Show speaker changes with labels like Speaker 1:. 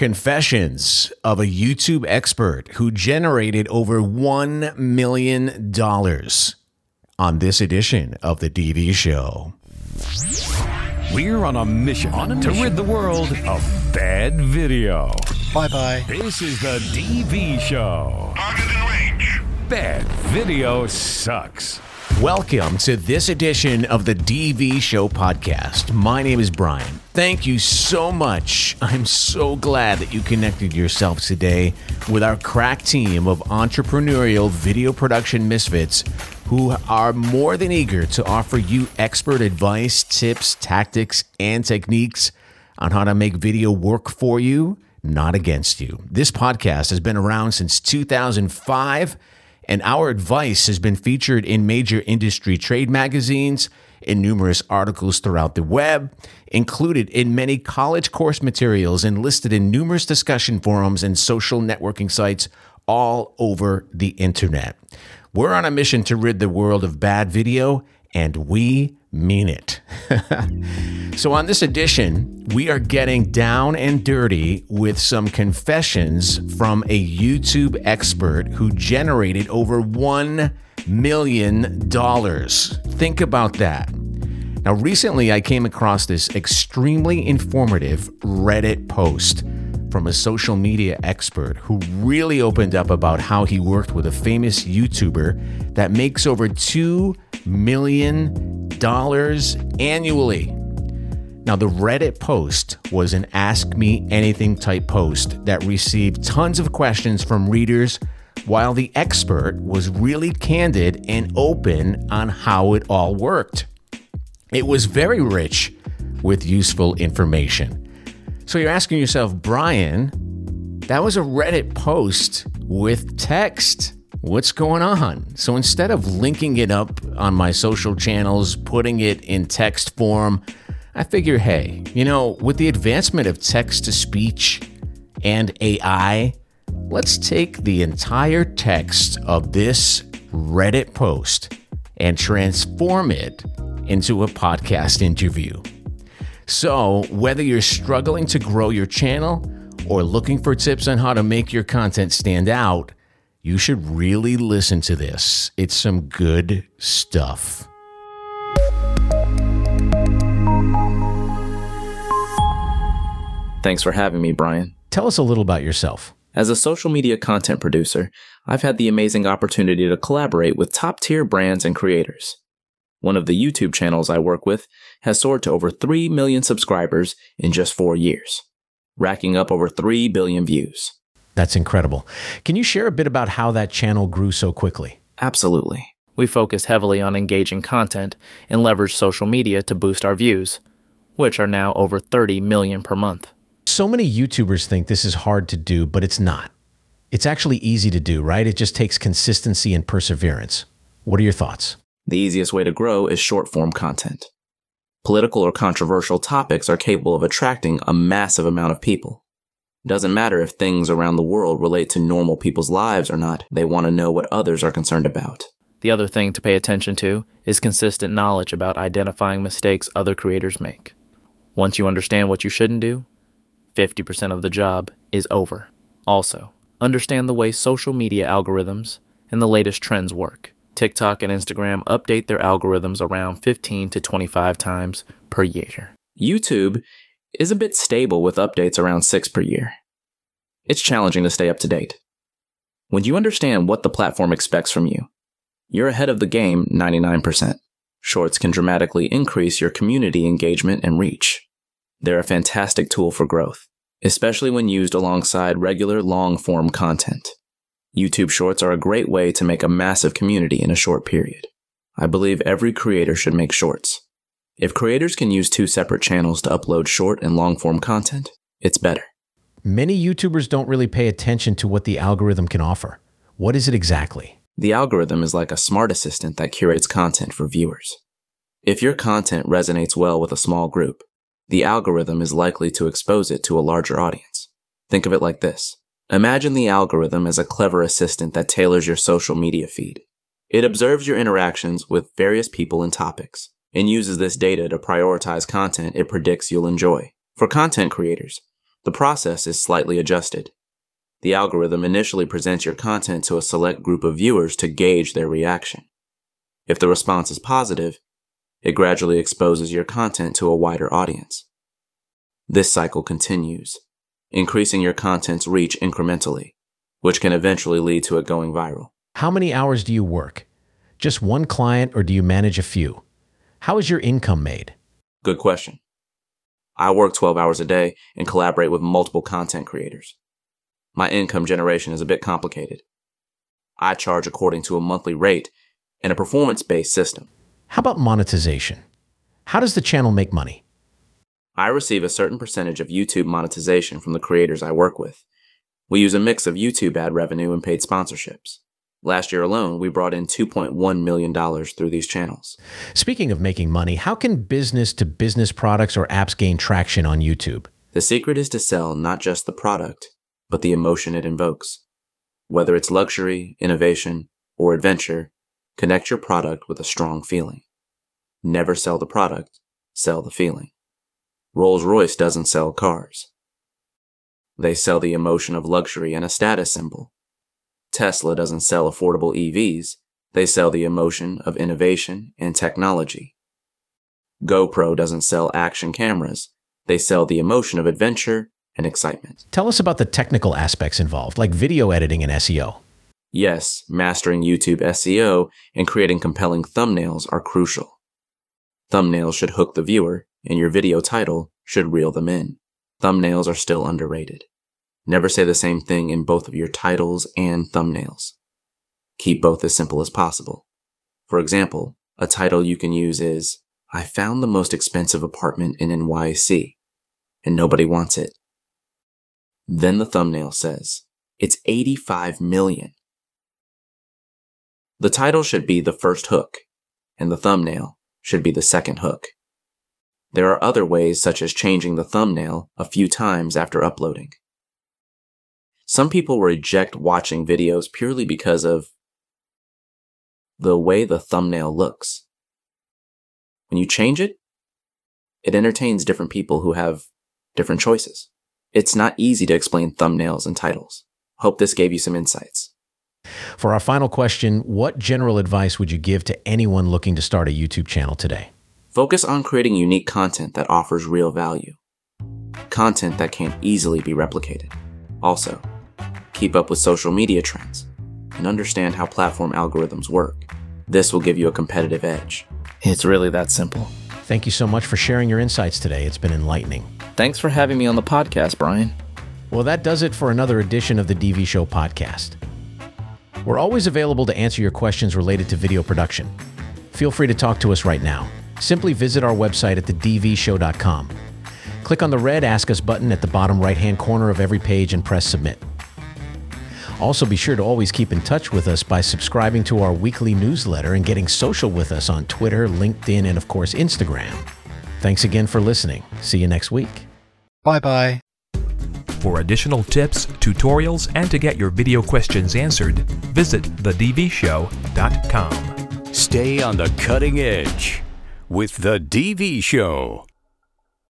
Speaker 1: Confessions of a YouTube expert who generated over $1 million on this edition of The DV Show.
Speaker 2: We're on a mission to rid the world of bad video.
Speaker 3: Bye-bye.
Speaker 2: This is The DV Show. Target in range. Bad video sucks.
Speaker 1: Welcome to this edition of the DV Show podcast. My name is Brian. Thank you so much. I'm so glad that you connected yourself today with our crack team of entrepreneurial video production misfits who are more than eager to offer you expert advice, tips, tactics, and techniques on how to make video work for you, not against you. This podcast has been around since 2005. And our advice has been featured in major industry trade magazines, in numerous articles throughout the web, included in many college course materials, and listed in numerous discussion forums and social networking sites all over the internet. We're on a mission to rid the world of bad video, and we mean it. So on this edition, we are getting down and dirty with some confessions from a YouTube expert who generated over $1 million. Think about that. Now, recently I came across this extremely informative Reddit post from a social media expert who really opened up about how he worked with a famous YouTuber that makes over $2 million annually. Now, the Reddit post was an Ask Me Anything type post that received tons of questions from readers, while the expert was really candid and open on how it all worked. It was very rich with useful information. So you're asking yourself, Brian, that was a Reddit post with text. What's going on? So instead of linking it up on my social channels, putting it in text form, I figure, hey, with the advancement of text-to-speech and AI, let's take the entire text of this Reddit post and transform it into a podcast interview. So whether you're struggling to grow your channel or looking for tips on how to make your content stand out, you should really listen to this. It's some good stuff.
Speaker 4: Thanks for having me, Brian.
Speaker 1: Tell us a little about yourself.
Speaker 4: As a social media content producer, I've had the amazing opportunity to collaborate with top-tier brands and creators. One of the YouTube channels I work with has soared to over 3 million subscribers in just 4 years, racking up over 3 billion views.
Speaker 1: That's incredible. Can you share a bit about how that channel grew so quickly?
Speaker 4: Absolutely. We focused heavily on engaging content and leveraged social media to boost our views, which are now over 30 million per month.
Speaker 1: So many YouTubers think this is hard to do, but it's not. It's actually easy to do, right? It just takes consistency and perseverance. What are your thoughts?
Speaker 4: The easiest way to grow is short-form content. Political or controversial topics are capable of attracting a massive amount of people. Doesn't matter if things around the world relate to normal people's lives or not, they want to know what others are concerned about.
Speaker 5: The other thing to pay attention to is consistent knowledge about identifying mistakes other creators make. Once you understand what you shouldn't do, 50% of the job is over. Also, understand the way social media algorithms and the latest trends work. TikTok and Instagram update their algorithms around 15 to 25 times per year.
Speaker 4: YouTube is a bit stable with updates around 6 per year. It's challenging to stay up to date. When you understand what the platform expects from you, you're ahead of the game 99%. Shorts can dramatically increase your community engagement and reach. They're a fantastic tool for growth, especially when used alongside regular long-form content. YouTube Shorts are a great way to make a massive community in a short period. I believe every creator should make shorts. If creators can use 2 separate channels to upload short and long-form content, it's better.
Speaker 1: Many YouTubers don't really pay attention to what the algorithm can offer. What is it exactly?
Speaker 4: The algorithm is like a smart assistant that curates content for viewers. If your content resonates well with a small group, the algorithm is likely to expose it to a larger audience. Think of it like this. Imagine the algorithm as a clever assistant that tailors your social media feed. It observes your interactions with various people and topics, and uses this data to prioritize content it predicts you'll enjoy. For content creators, The process is slightly adjusted. The algorithm initially presents your content to a select group of viewers to gauge their reaction. If the response is positive, it gradually exposes your content to a wider audience. This cycle continues, increasing your content's reach incrementally, which can eventually lead to it going viral.
Speaker 1: How many hours do you work? Just one client, or do you manage a few? How is your income made?
Speaker 4: Good question. I work 12 hours a day and collaborate with multiple content creators. My income generation is a bit complicated. I charge according to a monthly rate and a performance-based system.
Speaker 1: How about monetization? How does the channel make money?
Speaker 4: I receive a certain percentage of YouTube monetization from the creators I work with. We use a mix of YouTube ad revenue and paid sponsorships. Last year alone, we brought in $2.1 million through these channels.
Speaker 1: Speaking of making money, how can business-to-business products or apps gain traction on YouTube?
Speaker 4: The secret is to sell not just the product, but the emotion it invokes. Whether it's luxury, innovation, or adventure, connect your product with a strong feeling. Never sell the product, sell the feeling. Rolls-Royce doesn't sell cars. They sell the emotion of luxury and a status symbol. Tesla doesn't sell affordable EVs, they sell the emotion of innovation and technology. GoPro doesn't sell action cameras, they sell the emotion of adventure and excitement.
Speaker 1: Tell us about the technical aspects involved, like video editing and SEO.
Speaker 4: Yes, mastering YouTube SEO and creating compelling thumbnails are crucial. Thumbnails should hook the viewer, and your video title should reel them in. Thumbnails are still underrated. Never say the same thing in both of your titles and thumbnails. Keep both as simple as possible. For example, a title you can use is, "I found the most expensive apartment in NYC, and nobody wants it." Then the thumbnail says, "It's $85 million. The title should be the first hook, and the thumbnail should be the second hook. There are other ways, such as changing the thumbnail a few times after uploading. Some people reject watching videos purely because of the way the thumbnail looks. When you change it, it entertains different people who have different choices. It's not easy to explain thumbnails and titles. Hope this gave you some insights.
Speaker 1: For our final question, what general advice would you give to anyone looking to start a YouTube channel today?
Speaker 4: Focus on creating unique content that offers real value. Content that can't easily be replicated. Also, keep up with social media trends and understand how platform algorithms work. This will give you a competitive edge.
Speaker 5: It's really that simple.
Speaker 1: Thank you so much for sharing your insights today. It's been enlightening.
Speaker 5: Thanks for having me on the podcast, Brian.
Speaker 1: Well, that does it for another edition of the DV Show podcast. We're always available to answer your questions related to video production. Feel free to talk to us right now. Simply visit our website at thedvshow.com. Click on the red Ask Us button at the bottom right-hand corner of every page and press Submit. Also, be sure to always keep in touch with us by subscribing to our weekly newsletter and getting social with us on Twitter, LinkedIn, and of course, Instagram. Thanks again for listening. See you next week.
Speaker 3: Bye-bye.
Speaker 6: For additional tips, tutorials, and to get your video questions answered, visit thedvshow.com.
Speaker 2: Stay on the cutting edge with The DV Show.